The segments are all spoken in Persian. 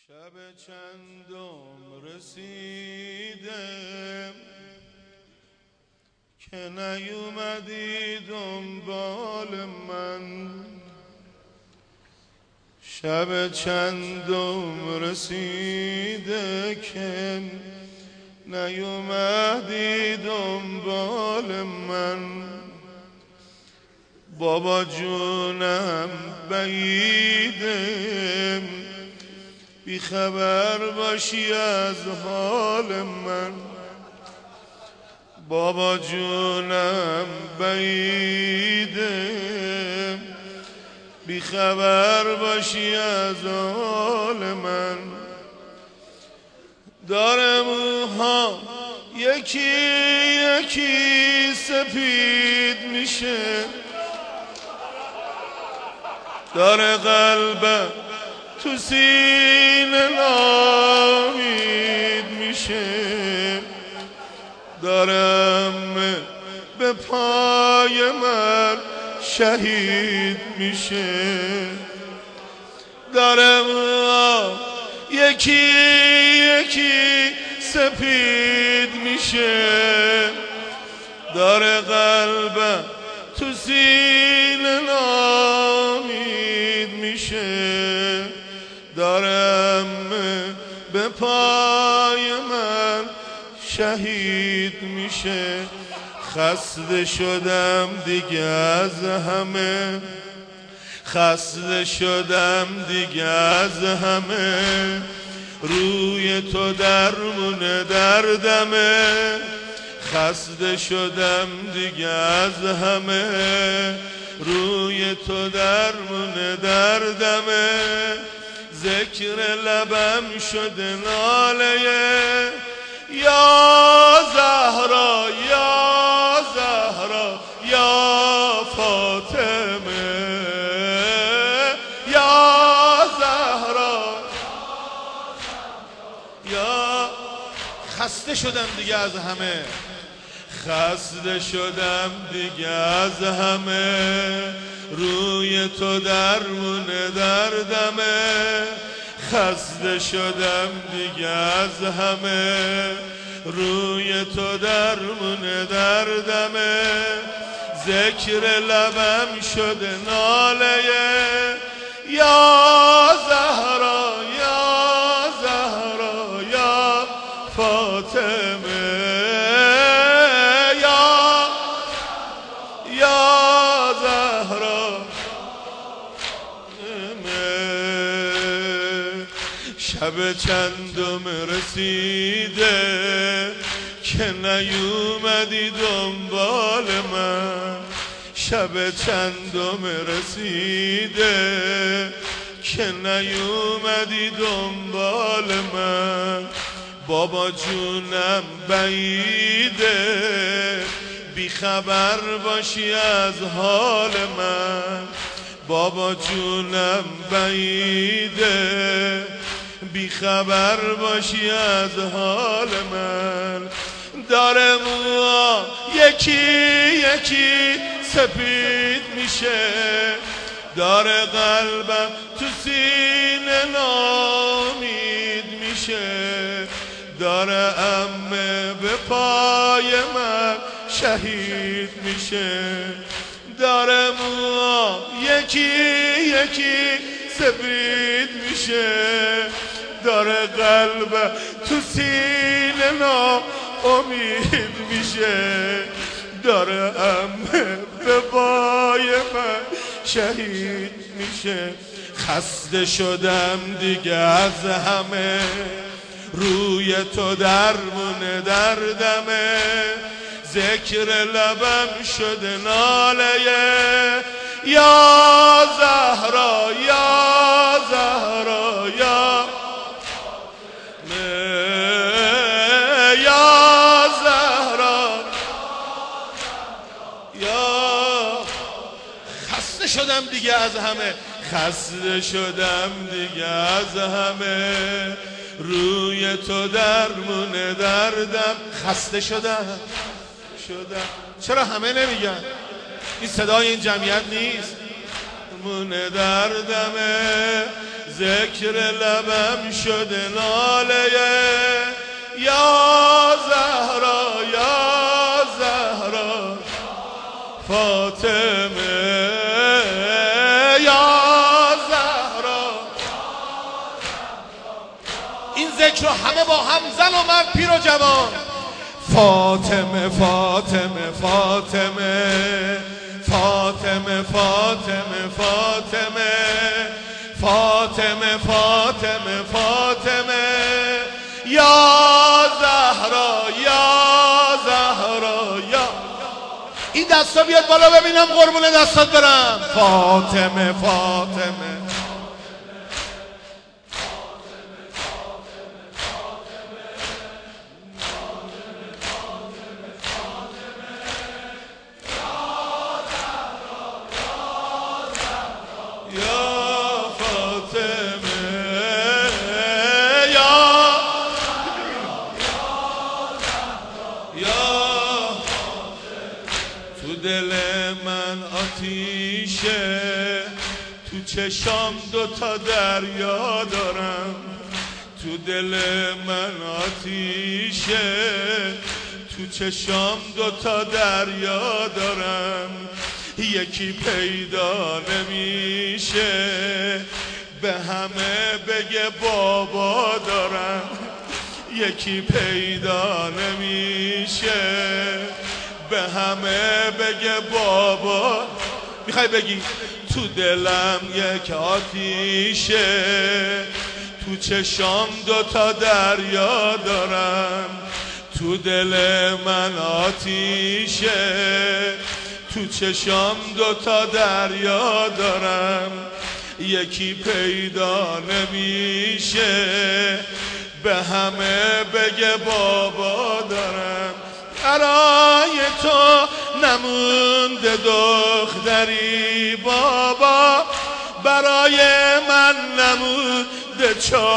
شب چندم رسیدم که نیومدی دنبال من. شب چندم رسیده که نیومدی دنبال من. بابا جونم بعیده بی خبر باشی از حال من. بابا جونم بعیده بی خبر باشی از حال من. داره موها یکی یکی سپید میشه، داره قلبم تو سینه نامید میشه، دارم به پای من شهید میشه. دارم یکی یکی سپید میشه، داره قلبم تو سینه نامید میشه، دارم به پای من شهید میشه. خسته شدم دیگه از همه، خسته شدم دیگه از همه، روی تو درمون دردمه. خسته شدم دیگه از همه، روی تو درمون دردمه. ذکر لبم شده ناله یا زهرا یا زهرا یا فاطمه یا زهرا یا. خسته شدم دیگه از همه، خسته شدم دیگه از همه، روی تو درمون دردمه. خسته شدم دیگه از همه، روی تو درمون دردمه. ذکر لبم شده ناله یا زهرا یا زهرا یا فاطمه یا زهرا. شب چندم رسیده که نیومدی دنبال من. شب چندم رسیده که نیومدی دنبال من. بابا جونم بعیده بی خبر باشی از حال من. بابا جونم بعیده بی خبر باشی از حال من. داره موها یکی یکی سپید میشه، داره قلبم تو سینه نامید میشه، داره عمه به پای من شهید میشه. داره موها یکی یکی سپید میشه، داره قلب تو سینه ناامید میشه، داره عمه به پای من شهید میشه. خسته شدم دیگه از همه، روی تو درمون دردمه. ذکر لبم شده ناله یا زهرا یا زهرا یا یا زهرا یا. خسته شدم دیگه از همه، خسته شدم دیگه از همه، روی تو درمون دردم. خسته شدم چرا همه نمیگن؟ این صدای این جمعیت نیست. مونه دردمه، ذکر لبم شده ناله یا زهرا یا زهرا فاطمه یا زهرا. این ذکر رو همه با هم زن و مرد پیر و جوان. فاطمه فاطمه فاطمه فاطمه فاطمه فاطمه فاطمه فاطمه فاطمه یا زهرا یا زهرا یا. این دستا بیاد بالا ببینم قربون دستات برم. فاطمه فاطمه تو چشام دوتا دریا دارم، تو دل من آتیشه، تو چشام دوتا دریا دارم، یکی پیدا نمیشه به همه بگه بابا دارم، یکی پیدا نمیشه به همه بگه بابا. میخوای بگی تو دلم یک آتیشه، تو چشام دوتا دریا دارم، تو دل من آتیشه، تو چشام دوتا دریا دارم، یکی پیدا نمیشه به همه بگه بابا دارم. برای تو نمونده دختری بابا، برای من نمونده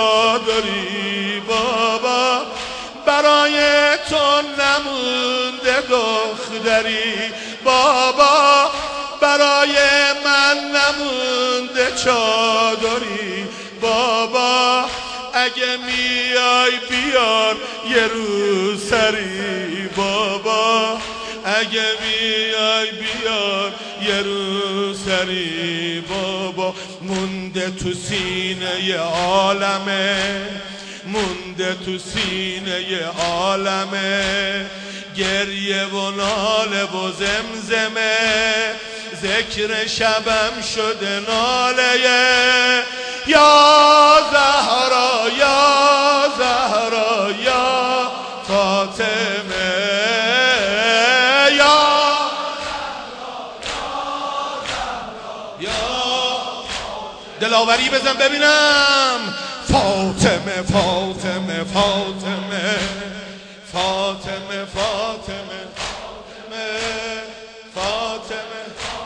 چادری بابا، برای تو نمونده دختری بابا، برای من نمونده چادری بابا. اگه میای بیار یه روسری بابا، اگه میای بیار یه روسری بابا. مونده تو سینه عالمه، مونده تو سینه عالمه، گریه و ناله و زمزمه، ذکر شبم شده ناله یا زهرا یا زهرا یا فاطمه یا یا. دلاوری بزن ببینم. فاطمه فاطمه فاطمه فاطمه فاطمه فاطمه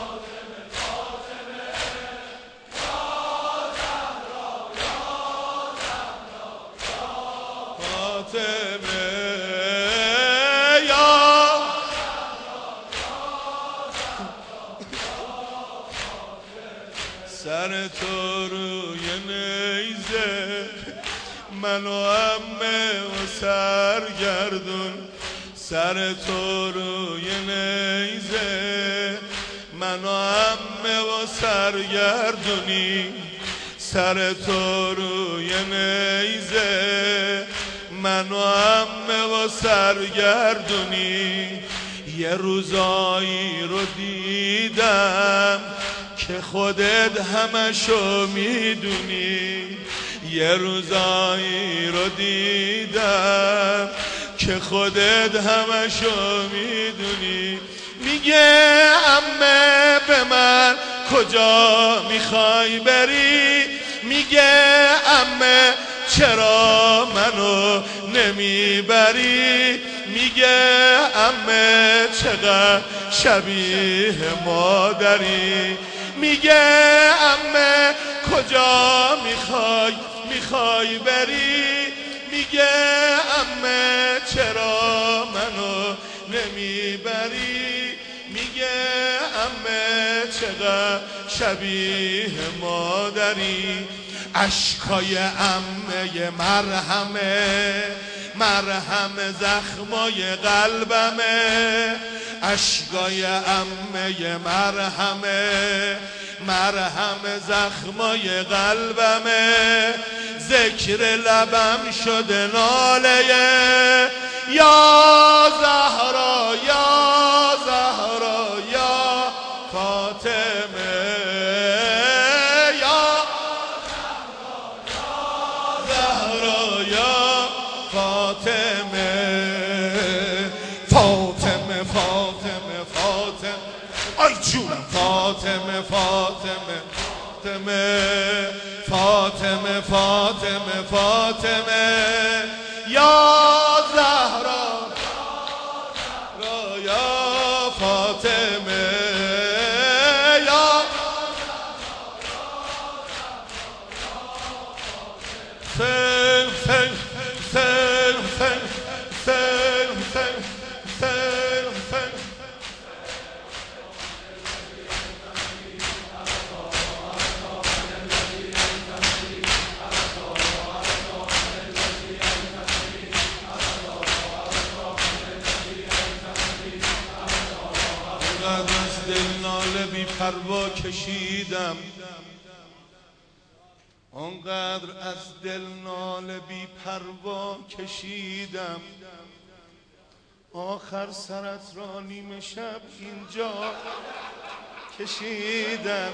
سر تو روی نیزه من و عمه و سرگردون، سر تو روی نیزه من و عمه و سرگردونی، سر تو روی نیزه من و عمه و سرگردونی. یه روزایی رو دیدم که خودت همشو میدونی، یه روزایی رو دیدم که خودت همشو میدونی. میگه عمه به من کجا میخوای بری، میگه عمه چرا منو نمیبری، میگه عمه چقدر شبیه مادری، میگه عمه کجا میخوای بری، میگه عمه چرا منو نمیبری، میگه عمه چقدر شبیه مادری، اشکای عمه مرهمه، مرهم زخمای قلبمه، اشکای عمه مرهمه، مرهم زخمای قلبمه، ذکر لبم شده ناله یا زهرا یا زهرا یا فاطمه، یا زهرا یا فاطمه، فاطمه فاطمه فاطمه، آی جونم فاطمه فاطمه فاطمه فاطمه فاطمه یا زهرا یا فاطمه یا سن سن سن سن سن سن سن سن از دل ناله بی پروا کشیدم، آنقدر از دل ناله بی پروا کشیدم، آخر سرت را نیمه شب اینجا کشیدم،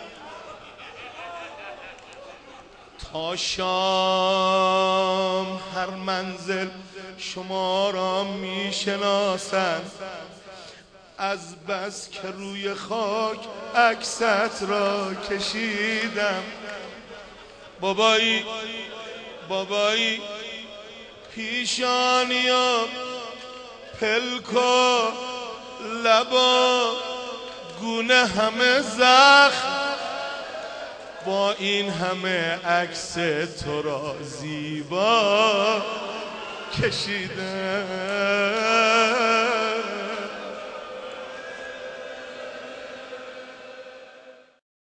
تا شام هر منزل شما را میشناسند، از بس که روی خاک عکست را کشیدم. بابایی بابایی پیشانیا پلکا لبا گونه همه زخم، با این همه عکس تو را زیبا کشیدم.